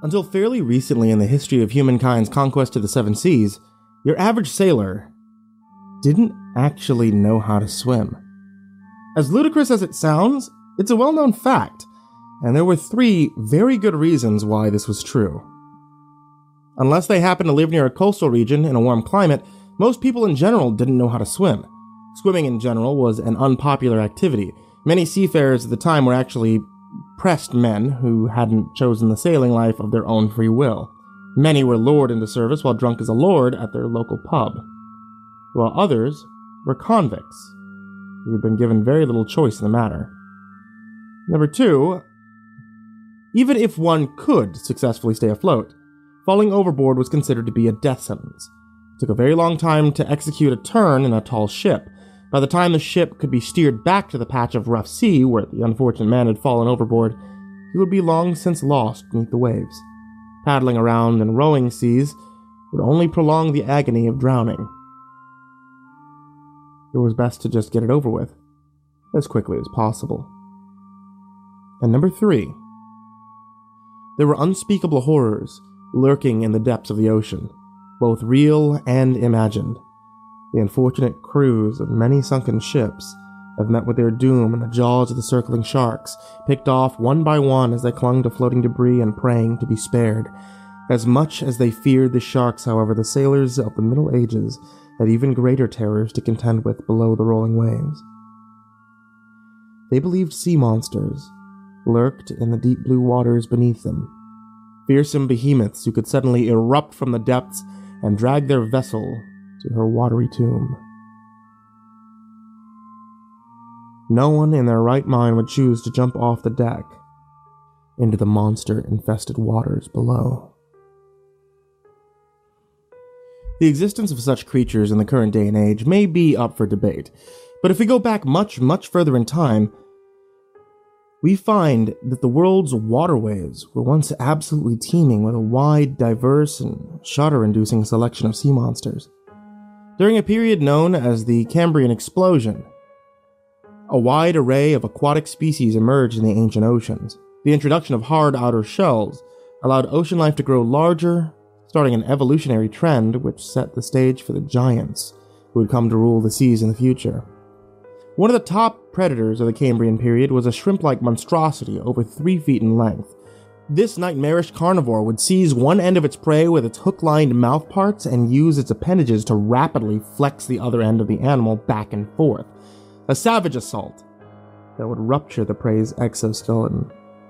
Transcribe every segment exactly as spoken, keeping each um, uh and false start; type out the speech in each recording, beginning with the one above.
Until fairly recently in the history of humankind's conquest of the seven seas, your average sailor didn't actually know how to swim. As ludicrous as it sounds, it's a well-known fact, and there were three very good reasons why this was true. Unless they happened to live near a coastal region in a warm climate, most people in general didn't know how to swim. Swimming in general was an unpopular activity. Many seafarers at the time were actually pressed men who hadn't chosen the sailing life of their own free will. Many were lured into service while drunk as a lord at their local pub, while others were convicts who had been given very little choice in the matter. Number two, even if one could successfully stay afloat, falling overboard was considered to be a death sentence. It took a very long time to execute a turn in a tall ship. By the time the ship could be steered back to the patch of rough sea where the unfortunate man had fallen overboard, he would be long since lost beneath the waves. Paddling around in rowing seas would only prolong the agony of drowning. It was best to just get it over with, as quickly as possible. And number three, there were unspeakable horrors lurking in the depths of the ocean, both real and imagined. The unfortunate crews of many sunken ships have met with their doom in the jaws of the circling sharks, picked off one by one as they clung to floating debris and praying to be spared. As much as they feared the sharks, however, the sailors of the Middle Ages had even greater terrors to contend with below the rolling waves. They believed sea monsters lurked in the deep blue waters beneath them, fearsome behemoths who could suddenly erupt from the depths and drag their vessel to her watery tomb. No one in their right mind would choose to jump off the deck into the monster-infested waters below. The existence of such creatures in the current day and age may be up for debate, but if we go back much, much further in time, we find that the world's waterways were once absolutely teeming with a wide, diverse, and shudder-inducing selection of sea monsters. During a period known as the Cambrian Explosion, a wide array of aquatic species emerged in the ancient oceans. The introduction of hard outer shells allowed ocean life to grow larger, starting an evolutionary trend which set the stage for the giants who would come to rule the seas in the future. One of the top predators of the Cambrian period was a shrimp-like monstrosity over three feet in length. This nightmarish carnivore would seize one end of its prey with its hook-lined mouthparts and use its appendages to rapidly flex the other end of the animal back and forth. A savage assault that would rupture the prey's exoskeleton.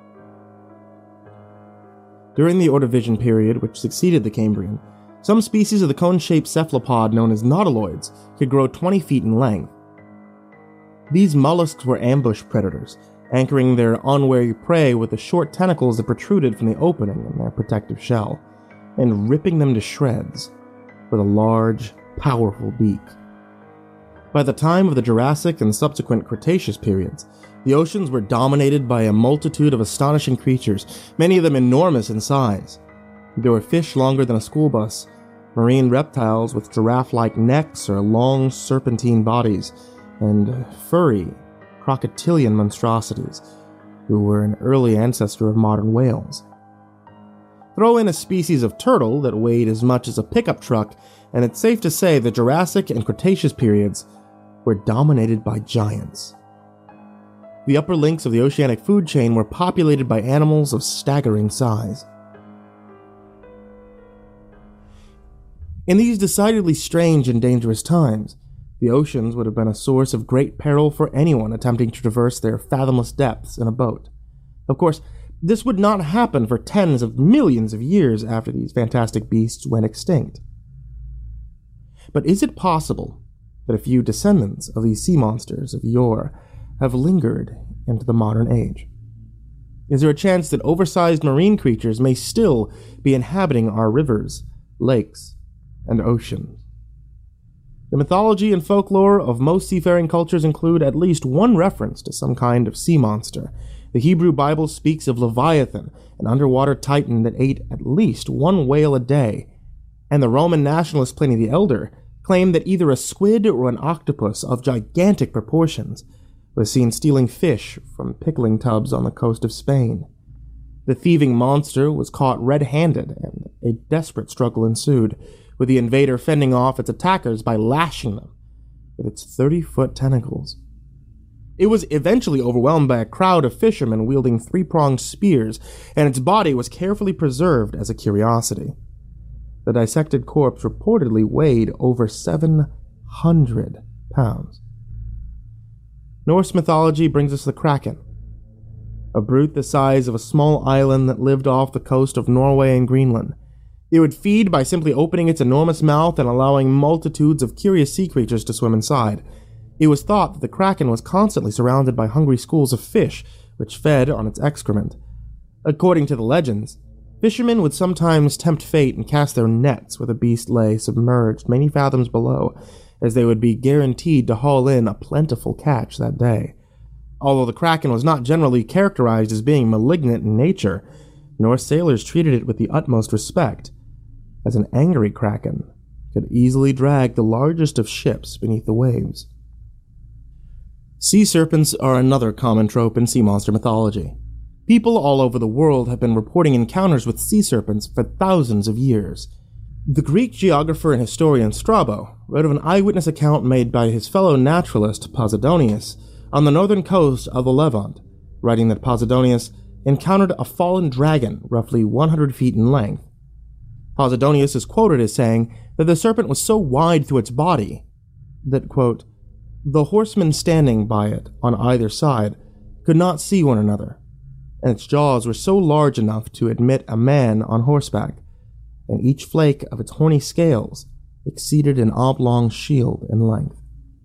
During the Ordovician period, which succeeded the Cambrian, some species of the cone-shaped cephalopod known as nautiloids could grow twenty feet in length. These mollusks were ambush predators, anchoring their unwary prey with the short tentacles that protruded from the opening in their protective shell, and ripping them to shreds with a large, powerful beak. By the time of the Jurassic and subsequent Cretaceous periods, the oceans were dominated by a multitude of astonishing creatures, many of them enormous in size. There were fish longer than a school bus, marine reptiles with giraffe-like necks or long serpentine bodies, and furry, crocodilian monstrosities, who were an early ancestor of modern whales. Throw in a species of turtle that weighed as much as a pickup truck, and it's safe to say the Jurassic and Cretaceous periods were dominated by giants. The upper links of the oceanic food chain were populated by animals of staggering size. In these decidedly strange and dangerous times, the oceans would have been a source of great peril for anyone attempting to traverse their fathomless depths in a boat. Of course, this would not happen for tens of millions of years after these fantastic beasts went extinct. But is it possible that a few descendants of these sea monsters of yore have lingered into the modern age? Is there a chance that oversized marine creatures may still be inhabiting our rivers, lakes, and oceans? The mythology and folklore of most seafaring cultures include at least one reference to some kind of sea monster. The Hebrew Bible speaks of Leviathan, an underwater titan that ate at least one whale a day, and the Roman nationalist Pliny the Elder claimed that either a squid or an octopus of gigantic proportions was seen stealing fish from pickling tubs on the coast of Spain. The thieving monster was caught red-handed, and a desperate struggle ensued, with the invader fending off its attackers by lashing them with its thirty-foot tentacles. It was eventually overwhelmed by a crowd of fishermen wielding three-pronged spears, and its body was carefully preserved as a curiosity. The dissected corpse reportedly weighed over seven hundred pounds. Norse mythology brings us the Kraken, a brute the size of a small island that lived off the coast of Norway and Greenland. It would feed by simply opening its enormous mouth and allowing multitudes of curious sea creatures to swim inside. It was thought that the Kraken was constantly surrounded by hungry schools of fish, which fed on its excrement. According to the legends, fishermen would sometimes tempt fate and cast their nets where the beast lay submerged many fathoms below, as they would be guaranteed to haul in a plentiful catch that day. Although the Kraken was not generally characterized as being malignant in nature, Norse sailors treated it with the utmost respect, as an angry Kraken could easily drag the largest of ships beneath the waves. Sea serpents are another common trope in sea monster mythology. People all over the world have been reporting encounters with sea serpents for thousands of years. The Greek geographer and historian Strabo wrote of an eyewitness account made by his fellow naturalist Posidonius on the northern coast of the Levant, writing that Posidonius encountered a fallen dragon roughly one hundred feet in length. Posidonius is quoted as saying that the serpent was so wide through its body that, quote, the horsemen standing by it on either side could not see one another, and its jaws were so large enough to admit a man on horseback, and each flake of its horny scales exceeded an oblong shield in length.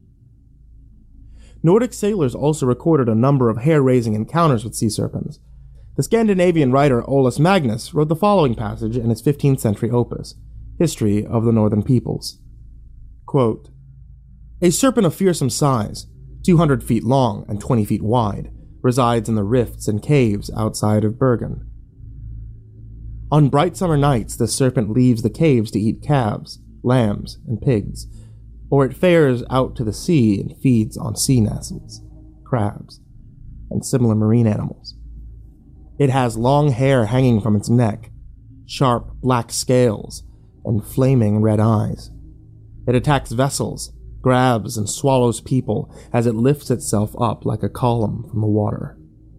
Nordic sailors also recorded a number of hair-raising encounters with sea serpents. The Scandinavian writer Olaus Magnus wrote the following passage in his fifteenth century opus, History of the Northern Peoples. Quote, a serpent of fearsome size, two hundred feet long and twenty feet wide, resides in the rifts and caves outside of Bergen. On bright summer nights, the serpent leaves the caves to eat calves, lambs, and pigs, or it fares out to the sea and feeds on sea nettles, crabs, and similar marine animals. It has long hair hanging from its neck, sharp black scales, and flaming red eyes. It attacks vessels, grabs and swallows people as it lifts itself up like a column from the water.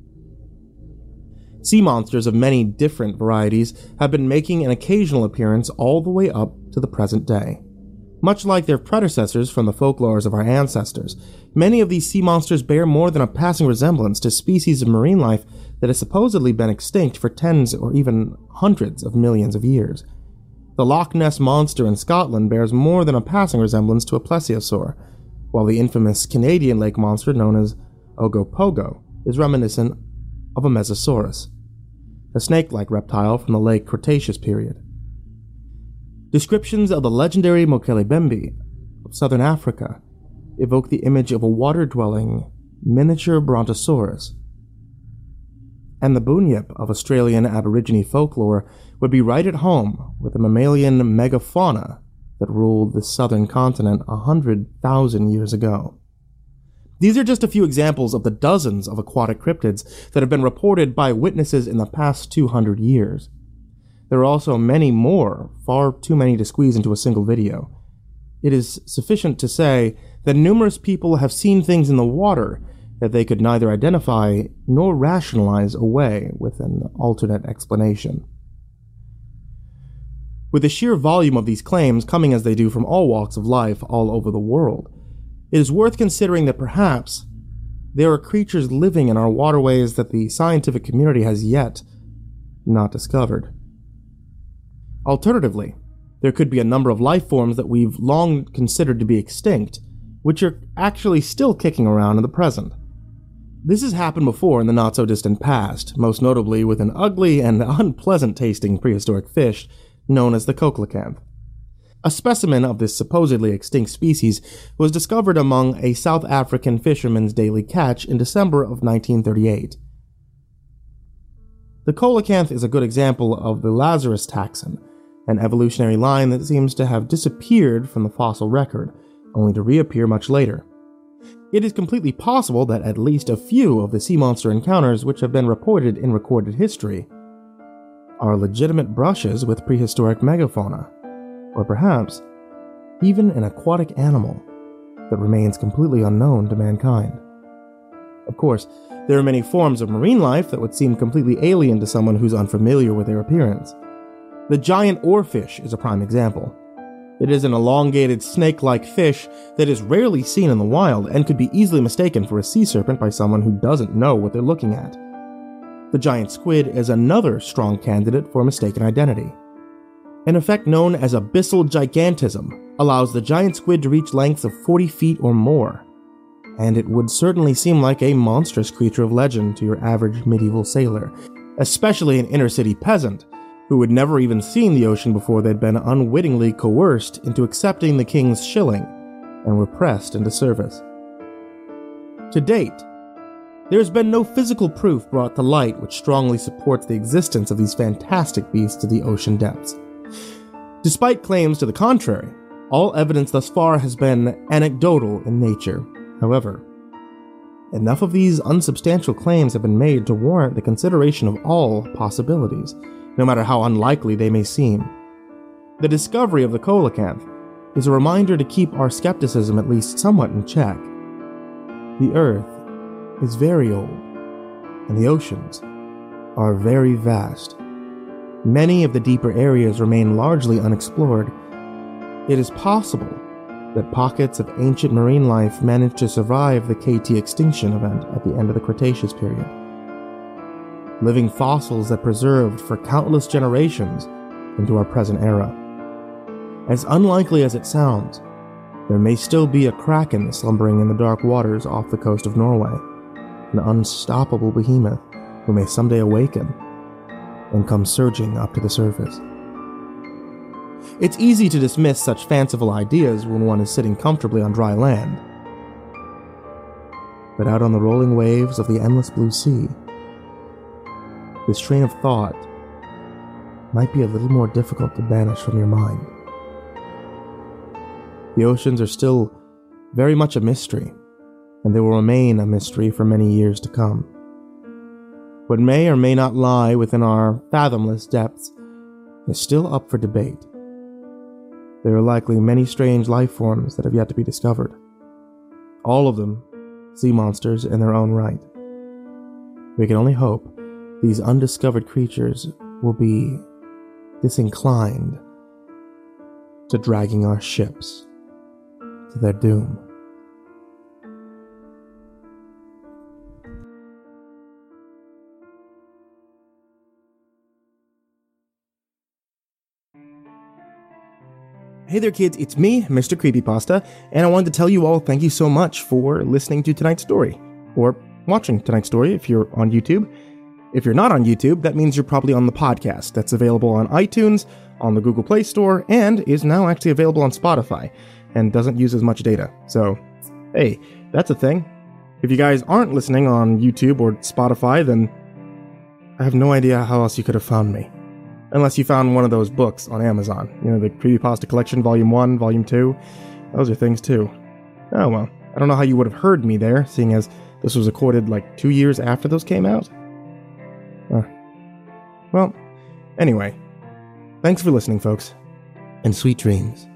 Sea monsters of many different varieties have been making an occasional appearance all the way up to the present day. Much like their predecessors from the folklores of our ancestors, many of these sea monsters bear more than a passing resemblance to species of marine life that has supposedly been extinct for tens or even hundreds of millions of years. The Loch Ness Monster in Scotland bears more than a passing resemblance to a plesiosaur, while the infamous Canadian lake monster known as Ogopogo is reminiscent of a Mesosaurus, a snake-like reptile from the late Cretaceous period. Descriptions of the legendary Mokelebembe of southern Africa evoke the image of a water-dwelling miniature brontosaurus, and the bunyip of Australian Aborigine folklore would be right at home with the mammalian megafauna that ruled the southern continent a hundred thousand years ago. These are just a few examples of the dozens of aquatic cryptids that have been reported by witnesses in the past two hundred years. There are also many more, far too many to squeeze into a single video. It is sufficient to say that numerous people have seen things in the water that they could neither identify nor rationalize away with an alternate explanation. With the sheer volume of these claims coming as they do from all walks of life all over the world, it is worth considering that perhaps there are creatures living in our waterways that the scientific community has yet not discovered. Alternatively, there could be a number of life forms that we've long considered to be extinct, which are actually still kicking around in the present. This has happened before in the not-so-distant past, most notably with an ugly and unpleasant-tasting prehistoric fish known as the coelacanth. A specimen of this supposedly extinct species was discovered among a South African fisherman's daily catch in December of nineteen thirty-eight. The coelacanth is a good example of the Lazarus taxon, an evolutionary line that seems to have disappeared from the fossil record, only to reappear much later. It is completely possible that at least a few of the sea monster encounters which have been reported in recorded history are legitimate brushes with prehistoric megafauna, or perhaps even an aquatic animal that remains completely unknown to mankind. Of course, there are many forms of marine life that would seem completely alien to someone who's unfamiliar with their appearance. The giant oarfish is a prime example. It is an elongated snake-like fish that is rarely seen in the wild and could be easily mistaken for a sea serpent by someone who doesn't know what they're looking at. The giant squid is another strong candidate for mistaken identity. An effect known as abyssal gigantism allows the giant squid to reach lengths of forty feet or more, and it would certainly seem like a monstrous creature of legend to your average medieval sailor, especially an inner-city peasant who had never even seen the ocean before they'd been unwittingly coerced into accepting the king's shilling and were pressed into service. To date, there has been no physical proof brought to light which strongly supports the existence of these fantastic beasts to the ocean depths. Despite claims to the contrary, all evidence thus far has been anecdotal in nature. However, enough of these unsubstantial claims have been made to warrant the consideration of all possibilities, no matter how unlikely they may seem. The discovery of the coelacanth is a reminder to keep our skepticism at least somewhat in check. The Earth is very old, and the oceans are very vast. Many of the deeper areas remain largely unexplored. It is possible that pockets of ancient marine life managed to survive the K T extinction event at the end of the Cretaceous period. Living fossils that preserved for countless generations into our present era. As unlikely as it sounds, there may still be a kraken slumbering in the dark waters off the coast of Norway, an unstoppable behemoth who may someday awaken and come surging up to the surface. It's easy to dismiss such fanciful ideas when one is sitting comfortably on dry land. But out on the rolling waves of the endless blue sea, this train of thought might be a little more difficult to banish from your mind. The oceans are still very much a mystery, and they will remain a mystery for many years to come. What may or may not lie within our fathomless depths is still up for debate. There are likely many strange life forms that have yet to be discovered. All of them sea monsters in their own right. We can only hope these undiscovered creatures will be disinclined to dragging our ships to their doom. Hey there kids, it's me, Mister Creepypasta, and I wanted to tell you all thank you so much for listening to tonight's story, or watching tonight's story if you're on YouTube. If you're not on YouTube, that means you're probably on the podcast that's available on iTunes, on the Google Play Store, and is now actually available on Spotify, and doesn't use as much data. So, hey, that's a thing. If you guys aren't listening on YouTube or Spotify, then I have no idea how else you could have found me. Unless you found one of those books on Amazon. You know, the Creepypasta Collection, Volume one, Volume two. Those are things too. Oh well, I don't know how you would have heard me there, seeing as this was recorded like two years after those came out. Uh, well, anyway. Thanks for listening, folks. And sweet dreams.